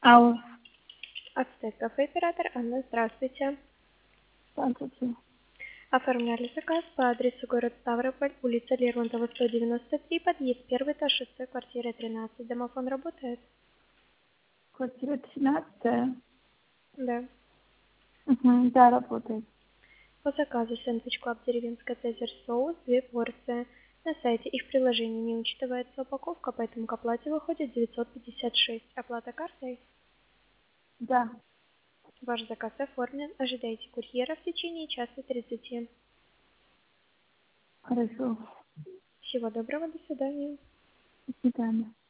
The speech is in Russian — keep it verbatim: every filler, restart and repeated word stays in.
Алло, Ацтек кафе оператор Анна, здравствуйте. здравствуйте. Оформляли заказ по адресу город Ставрополь, улица Лермонтова, сто девяносто три, подъезд первый, этаж, шоссе, квартира тринадцать. Домофон работает? Квартира тринадцатая. Да. Угу, да, работает. По заказу сэндвич клаб деревенская цезарь соус, две порции. На сайте их приложение не учитывается упаковка, поэтому к оплате выходит девятьсот пятьдесят шесть. Оплата картой. Да, Ваш заказ оформлен. Ожидайте курьера в течение часа тридцати. хорошо. Всего доброго, до свидания. До свидания.